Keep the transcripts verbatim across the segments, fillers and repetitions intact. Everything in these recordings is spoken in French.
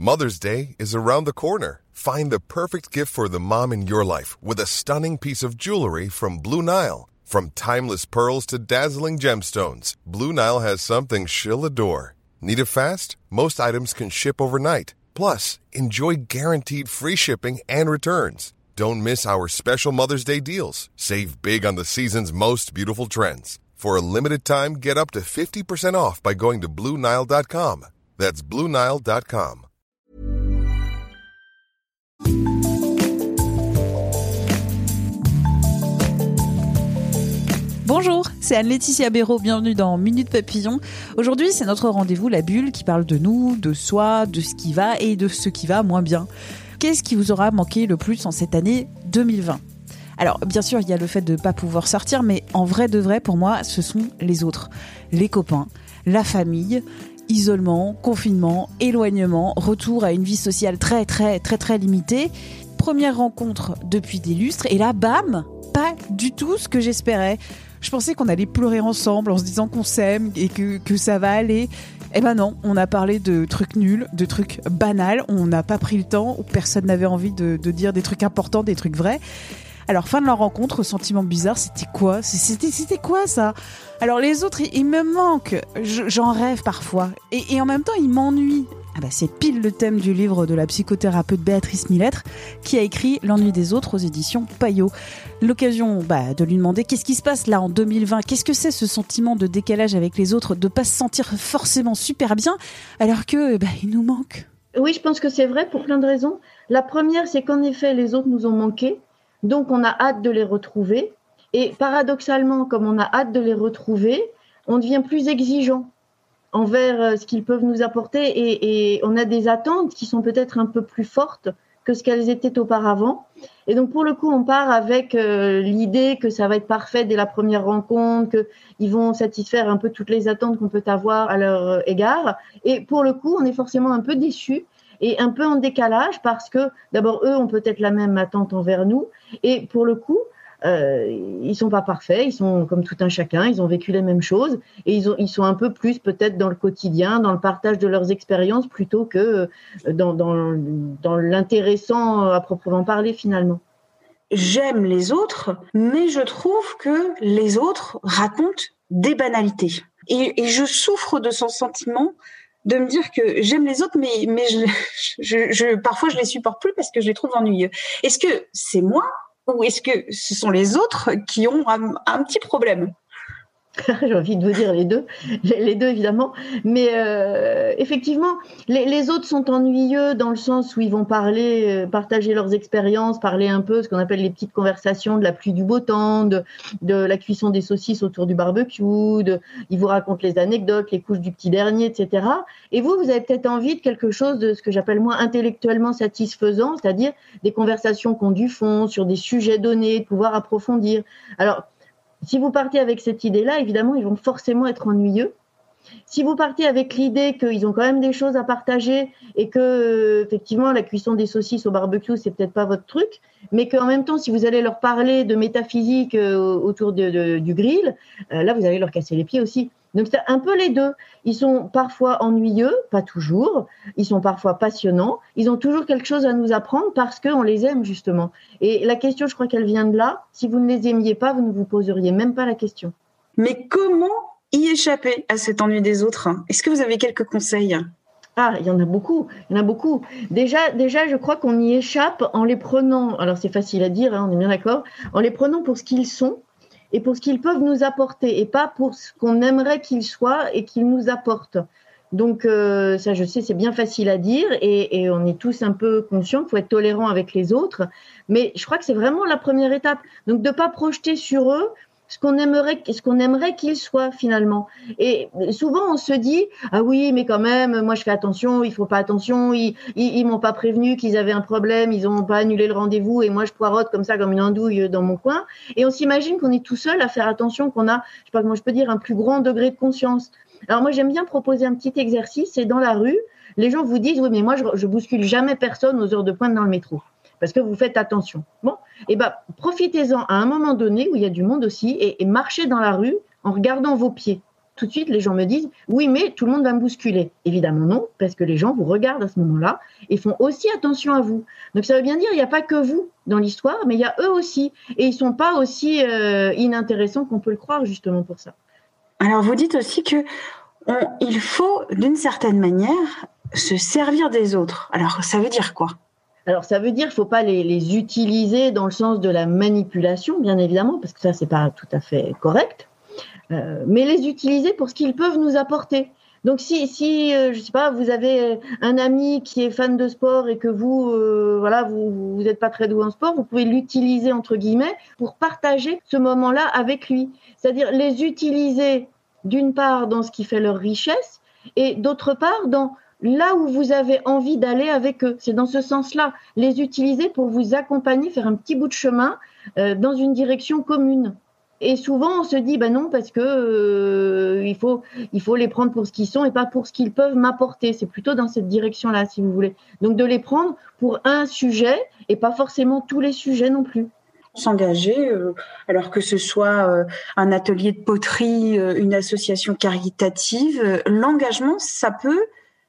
Mother's Day is around the corner. Find the perfect gift for the mom in your life with a stunning piece of jewelry from Blue Nile. From timeless pearls to dazzling gemstones, Blue Nile has something she'll adore. Need it fast? Most items can ship overnight. Plus, enjoy guaranteed free shipping and returns. Don't miss our special Mother's Day deals. Save big on the season's most beautiful trends. For a limited time, get up to fifty percent off by going to Blue Nile dot com. That's Blue Nile dot com. Bonjour, c'est Anne-Laetitia Béraud, bienvenue dans Minute Papillon. Aujourd'hui, c'est notre rendez-vous La Bulle qui parle de nous, de soi, de ce qui va et de ce qui va moins bien. Qu'est-ce qui vous aura manqué le plus en cette année deux mille vingt ? Alors, bien sûr, il y a le fait de ne pas pouvoir sortir, mais en vrai de vrai, pour moi, ce sont les autres. Les copains, la famille, isolement, confinement, éloignement, retour à une vie sociale très, très, très, très limitée. Première rencontre depuis des lustres, et là, bam, pas du tout ce que j'espérais. Je pensais qu'on allait pleurer ensemble en se disant qu'on s'aime et que, que ça va aller. Eh ben non, on a parlé de trucs nuls, de trucs banals. On n'a pas pris le temps, où personne n'avait envie de, de dire des trucs importants, des trucs vrais. Alors, fin de leur rencontre, sentiment bizarre, c'était quoi ? C'était, c'était quoi ça ? Alors, les autres, ils, ils me manquent. Je, j'en rêve parfois. Et, et en même temps, ils m'ennuient. Ah bah, c'est pile le thème du livre de la psychothérapeute Béatrice Millettre qui a écrit L'ennui des autres aux éditions Payot. L'occasion bah, de lui demander qu'est-ce qui se passe là en deux mille vingt, qu'est-ce que c'est ce sentiment de décalage avec les autres, de pas se sentir forcément super bien alors que bah, il nous manque. Oui, je pense que c'est vrai pour plein de raisons. La première, c'est qu'en effet, les autres nous ont manqué, donc on a hâte de les retrouver. Et paradoxalement, comme on a hâte de les retrouver, on devient plus exigeant envers ce qu'ils peuvent nous apporter et, et on a des attentes qui sont peut-être un peu plus fortes que ce qu'elles étaient auparavant. Et donc, pour le coup, on part avec euh, l'idée que ça va être parfait dès la première rencontre, qu'ils vont satisfaire un peu toutes les attentes qu'on peut avoir à leur égard. Et pour le coup, on est forcément un peu déçus et un peu en décalage parce que, d'abord, eux ont peut-être la même attente envers nous. Et pour le coup, Euh, ils sont pas parfaits, ils sont comme tout un chacun, ils ont vécu les mêmes choses et ils, ont, ils sont un peu plus peut-être dans le quotidien, dans le partage de leurs expériences plutôt que dans, dans, dans l'intéressant à proprement parler finalement. J'aime les autres, mais je trouve que les autres racontent des banalités. Et, et je souffre de ce sentiment de me dire que j'aime les autres, mais, mais je, je, je, parfois je les supporte plus parce que je les trouve ennuyeux. Est-ce que c'est moi ? Ou est-ce que ce sont les autres qui ont un, un petit problème ? J'ai envie de vous dire les deux, les deux évidemment, mais euh, effectivement, les, les autres sont ennuyeux dans le sens où ils vont parler, euh, partager leurs expériences, parler un peu ce qu'on appelle les petites conversations de la pluie du beau temps, de, de la cuisson des saucisses autour du barbecue, de, ils vous racontent les anecdotes, les couches du petit dernier, et cetera. Et vous, vous avez peut-être envie de quelque chose de ce que j'appelle moi intellectuellement satisfaisant, c'est-à-dire des conversations qui ont du fond sur des sujets donnés, de pouvoir approfondir. Alors, si vous partez avec cette idée-là, évidemment, ils vont forcément être ennuyeux. Si vous partez avec l'idée qu'ils ont quand même des choses à partager et que, euh, effectivement, la cuisson des saucisses au barbecue, c'est peut-être pas votre truc, mais qu'en même temps, si vous allez leur parler de métaphysique euh, autour de, de, du grill, euh, là, vous allez leur casser les pieds aussi. Donc, c'est un peu les deux. Ils sont parfois ennuyeux, pas toujours. Ils sont parfois passionnants. Ils ont toujours quelque chose à nous apprendre parce qu'on les aime, justement. Et la question, je crois qu'elle vient de là. Si vous ne les aimiez pas, vous ne vous poseriez même pas la question. Mais comment y échapper à cet ennui des autres ? Est-ce que vous avez quelques conseils ? Ah, il y en a beaucoup, il y en a beaucoup. Déjà, déjà, je crois qu'on y échappe en les prenant, alors c'est facile à dire, hein, on est bien d'accord, en les prenant pour ce qu'ils sont et pour ce qu'ils peuvent nous apporter et pas pour ce qu'on aimerait qu'ils soient et qu'ils nous apportent. Donc euh, ça, je sais, c'est bien facile à dire et, et on est tous un peu conscients qu'il faut être tolérant avec les autres, mais je crois que c'est vraiment la première étape. Donc de ne pas projeter sur eux ce qu'on aimerait, ce qu'on aimerait qu'ils soient finalement. Et souvent, on se dit « Ah oui, mais quand même, moi je fais attention, ils font pas attention, ils, ils, ils m'ont pas prévenu qu'ils avaient un problème, ils ont pas annulé le rendez-vous et moi je poirote comme ça, comme une andouille dans mon coin. » Et on s'imagine qu'on est tout seul à faire attention, qu'on a, je sais pas comment je peux dire, un plus grand degré de conscience. Alors moi, j'aime bien proposer un petit exercice, c'est dans la rue, les gens vous disent « Oui, mais moi je, je bouscule jamais personne aux heures de pointe dans le métro. » Parce que vous faites attention. Bon, et ben profitez-en à un moment donné où il y a du monde aussi et, et marchez dans la rue en regardant vos pieds. Tout de suite, les gens me disent « oui, mais tout le monde va me bousculer ». Évidemment non, parce que les gens vous regardent à ce moment-là et font aussi attention à vous. Donc ça veut bien dire qu'il n'y a pas que vous dans l'histoire, mais il y a eux aussi. Et ils ne sont pas aussi euh, inintéressants qu'on peut le croire, justement pour ça. Alors vous dites aussi que on, il faut, d'une certaine manière, se servir des autres. Alors ça veut dire quoi ? Alors ça veut dire qu'il ne faut pas les, les utiliser dans le sens de la manipulation, bien évidemment, parce que ça, ce n'est pas tout à fait correct. Euh, mais les utiliser pour ce qu'ils peuvent nous apporter. Donc si, si euh, je sais pas, vous avez un ami qui est fan de sport et que vous, euh, voilà, vous vous êtes pas très doué en sport, vous pouvez l'utiliser entre guillemets pour partager ce moment-là avec lui. C'est-à-dire les utiliser d'une part dans ce qui fait leur richesse et d'autre part dans là où vous avez envie d'aller avec eux. C'est dans ce sens-là, les utiliser pour vous accompagner, faire un petit bout de chemin euh, dans une direction commune. Et souvent, on se dit, ben non, parce que euh, il faut, il faut les prendre pour ce qu'ils sont et pas pour ce qu'ils peuvent m'apporter. C'est plutôt dans cette direction-là, si vous voulez. Donc, de les prendre pour un sujet et pas forcément tous les sujets non plus. S'engager, euh, alors que ce soit euh, un atelier de poterie, euh, une association caritative, euh, l'engagement, ça peut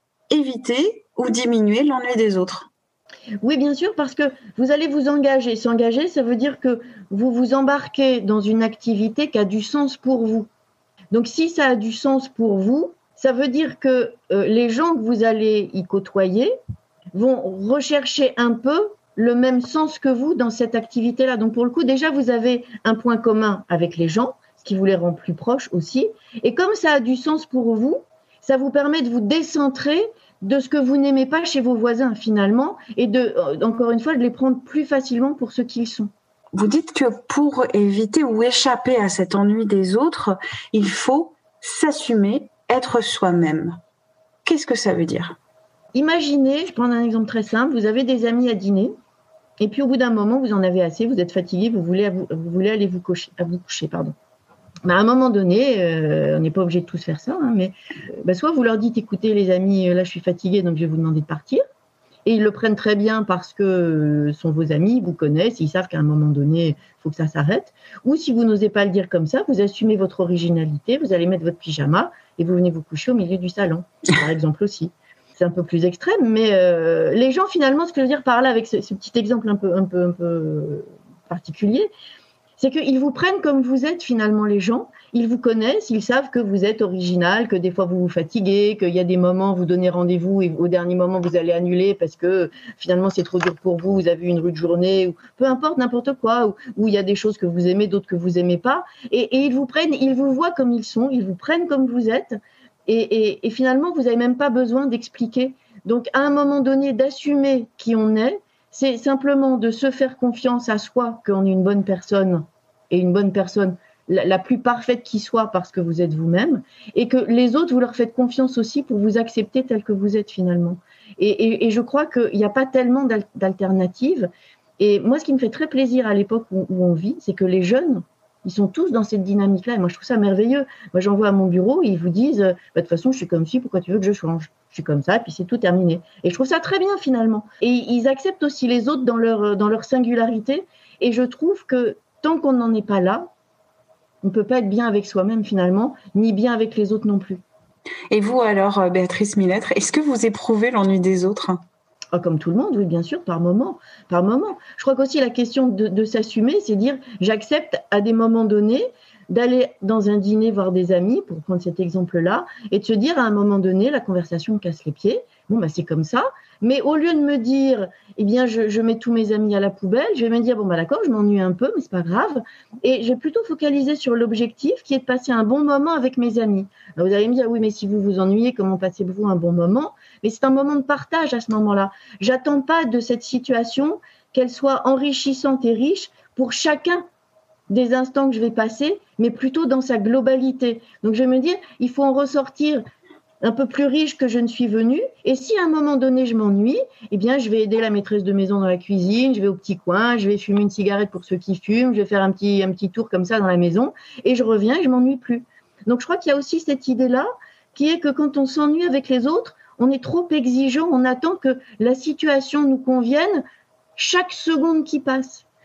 éviter ou diminuer l'ennui des autres. Oui, bien sûr, parce que vous allez vous engager. S'engager, ça veut dire que vous vous embarquez dans une activité qui a du sens pour vous. Donc, si ça a du sens pour vous, ça veut dire que euh, les gens que vous allez y côtoyer vont rechercher un peu le même sens que vous dans cette activité-là. Donc, pour le coup, déjà, vous avez un point commun avec les gens, ce qui vous les rend plus proches aussi. Et comme ça a du sens pour vous, ça vous permet de vous décentrer de ce que vous n'aimez pas chez vos voisins finalement et de, encore une fois, de les prendre plus facilement pour ce qu'ils sont. Vous dites que pour éviter ou échapper à cet ennui des autres, il faut s'assumer, être soi-même. Qu'est-ce que ça veut dire ? Imaginez, je prends un exemple très simple, vous avez des amis à dîner et puis au bout d'un moment, vous en avez assez, vous êtes fatigué, vous voulez, vous, vous voulez aller vous coucher, à vous coucher, pardon. Bah à un moment donné, euh, on n'est pas obligé de tous faire ça, hein, mais bah soit vous leur dites, écoutez les amis, là je suis fatiguée, donc je vais vous demander de partir. Et ils le prennent très bien parce que euh, sont vos amis, ils vous connaissent, ils savent qu'à un moment donné, il faut que ça s'arrête. Ou si vous n'osez pas le dire comme ça, vous assumez votre originalité, vous allez mettre votre pyjama et vous venez vous coucher au milieu du salon, par exemple aussi. C'est un peu plus extrême, mais euh, les gens finalement, ce que je veux dire par là, avec ce, ce petit exemple un peu, un peu, un peu particulier, c'est qu'ils vous prennent comme vous êtes finalement les gens, ils vous connaissent, ils savent que vous êtes original, que des fois vous vous fatiguez, qu'il y a des moments où vous donnez rendez-vous et au dernier moment vous allez annuler parce que finalement c'est trop dur pour vous, vous avez eu une rude journée, ou peu importe, n'importe quoi, où, où il y a des choses que vous aimez, d'autres que vous aimez pas, et, et ils vous prennent, ils vous voient comme ils sont, ils vous prennent comme vous êtes, et, et, et finalement vous n'avez même pas besoin d'expliquer. Donc à un moment donné, d'assumer qui on est, c'est simplement de se faire confiance à soi qu'on est une bonne personne, et une bonne personne la, la plus parfaite qui soit parce que vous êtes vous-même, et que les autres, vous leur faites confiance aussi pour vous accepter tel que vous êtes finalement. Et, et, et je crois qu'il n'y a pas tellement d'al- d'alternatives. Et moi, ce qui me fait très plaisir à l'époque où, où on vit, c'est que les jeunes, ils sont tous dans cette dynamique-là. Et moi, je trouve ça merveilleux. Moi, j'en vois à mon bureau, ils vous disent, bah, de toute façon, je suis comme ci, pourquoi tu veux que je change ? Je suis comme ça, et puis c'est tout terminé. Et je trouve ça très bien finalement. Et ils acceptent aussi les autres dans leur, dans leur singularité. Et je trouve que tant qu'on n'en est pas là, on ne peut pas être bien avec soi-même finalement, ni bien avec les autres non plus. Et vous alors, Béatrice Millettre, est-ce que vous éprouvez l'ennui des autres ? Ah, comme tout le monde, oui, bien sûr, par moment, par moment. Je crois qu'aussi la question de, de s'assumer, c'est dire j'accepte à des moments donnés d'aller dans un dîner voir des amis, pour prendre cet exemple-là, et de se dire à un moment donné, la conversation me casse les pieds, bon, bah, c'est comme ça, mais au lieu de me dire, eh bien, je, je mets tous mes amis à la poubelle, je vais me dire, bon, bah, d'accord, je m'ennuie un peu, mais c'est pas grave, et je vais plutôt focaliser sur l'objectif qui est de passer un bon moment avec mes amis. Alors, vous allez me dire, oui, mais si vous vous ennuyez, comment passez-vous un bon moment ? Mais c'est un moment de partage à ce moment-là. J'attends pas de cette situation qu'elle soit enrichissante et riche pour chacun des instants que je vais passer, mais plutôt dans sa globalité. Donc, je vais me dire, il faut en ressortir un peu plus riche que je ne suis venue. Et si à un moment donné, je m'ennuie, eh bien, je vais aider la maîtresse de maison dans la cuisine, je vais au petit coin, je vais fumer une cigarette pour ceux qui fument, je vais faire un petit, un petit tour comme ça dans la maison, et je reviens et je m'ennuie plus. Donc, je crois qu'il y a aussi cette idée-là, qui est que quand on s'ennuie avec les autres, on est trop exigeant, on attend que la situation nous convienne chaque seconde qui passe.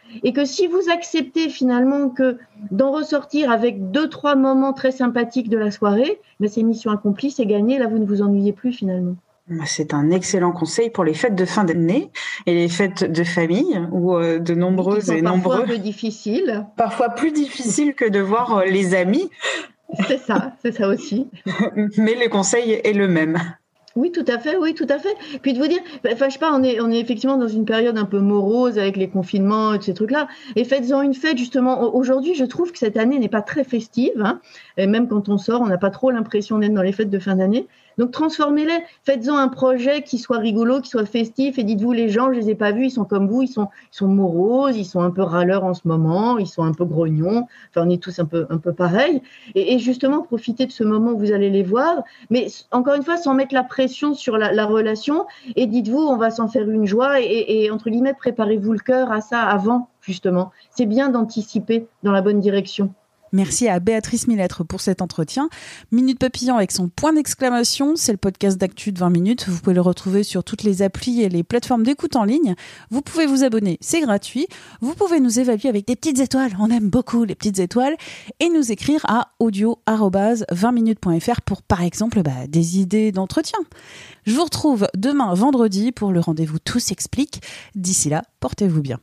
Et que si vous acceptez finalement que d'en ressortir avec deux, trois moments très sympathiques de la soirée, ben c'est mission accomplie, c'est gagné, là vous ne vous ennuyez plus finalement. C'est un excellent conseil pour les fêtes de fin d'année et les fêtes de famille où euh, de nombreuses et nombreux... Parfois un peu difficiles. Parfois plus difficiles que de voir euh, les amis. C'est ça, c'est ça aussi. Mais le conseil est le même. Oui, tout à fait, oui, tout à fait. Puis de vous dire, enfin, je sais pas, on est, on est effectivement dans une période un peu morose avec les confinements et ces trucs-là. Et faites-en une fête, justement. Aujourd'hui, je trouve que cette année n'est pas très festive, hein. Et même quand on sort, on n'a pas trop l'impression d'être dans les fêtes de fin d'année. Donc, transformez-les. Faites-en un projet qui soit rigolo, qui soit festif. Et dites-vous, les gens, je les ai pas vus, ils sont comme vous, ils sont, ils sont moroses, ils sont un peu râleurs en ce moment, ils sont un peu grognons. Enfin, on est tous un peu, un peu pareils. Et, et justement, profitez de ce moment où vous allez les voir. Mais encore une fois, sans mettre la pression sur la, la relation. Et dites-vous, on va s'en faire une joie. Et, et, et entre guillemets, préparez-vous le cœur à ça avant, justement. C'est bien d'anticiper dans la bonne direction. Merci à Béatrice Millettre pour cet entretien. Minute Papillon avec son point d'exclamation, c'est le podcast d'actu de vingt minutes. Vous pouvez le retrouver sur toutes les applis et les plateformes d'écoute en ligne. Vous pouvez vous abonner, c'est gratuit. Vous pouvez nous évaluer avec des petites étoiles. On aime beaucoup les petites étoiles. Et nous écrire à audio arobase vingt minutes point f r pour, par exemple, bah, des idées d'entretien. Je vous retrouve demain vendredi pour le rendez-vous Tout s'explique. D'ici là, portez-vous bien.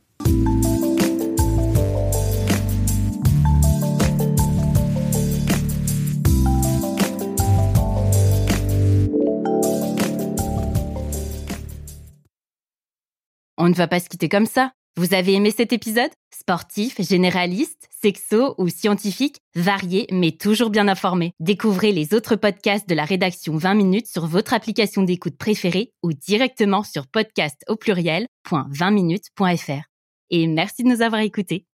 On ne va pas se quitter comme ça. Vous avez aimé cet épisode ? Sportif, généraliste, sexo ou scientifique, varié mais toujours bien informé. Découvrez les autres podcasts de la rédaction vingt minutes sur votre application d'écoute préférée ou directement sur podcast au pluriel point vingt minutes point f r. Et merci de nous avoir écoutés.